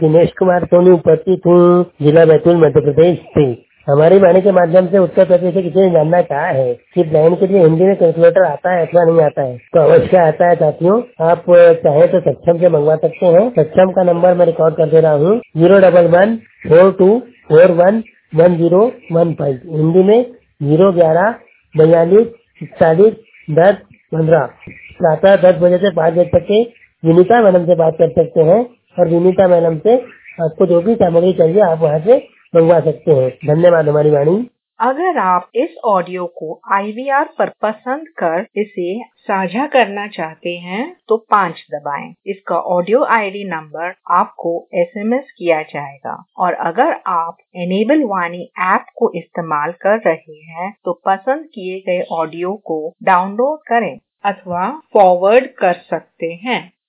दिनेश कुमार सोनी उपस्थित हूँ, जिला बैतूल मध्य प्रदेश से। हमारी वाणी के माध्यम से उत्तर प्रदेश से किसी ने जानना चाहा है कि ब्लाइंड के लिए हिंदी में कैलकुलेटर आता है अथवा नहीं आता है, तो अवश्य आता है साथियों। आप चाहे तो सक्षम से मंगवा सकते हैं। सक्षम का नंबर मैं रिकॉर्ड कर दे रहा हूँ, 01142411015। हिंदी में 01142411015। प्रातः 10 बजे से 5 बजे तक के विनीता मैडम से बात कर सकते हैं और विनीता मैडम से आपको जो भी सामग्री चाहिए आप वहाँ से मंगवा सकते हैं। धन्यवाद। हमारी वाणी। अगर आप इस ऑडियो को IVR पर पसंद कर इसे साझा करना चाहते हैं तो 5 दबाएं। इसका ऑडियो ID नंबर आपको SMS किया जाएगा। और अगर आप एनेबल वाणी ऐप को इस्तेमाल कर रहे हैं तो पसंद किए गए ऑडियो को डाउनलोड करें अथवा फॉरवर्ड कर सकते हैं।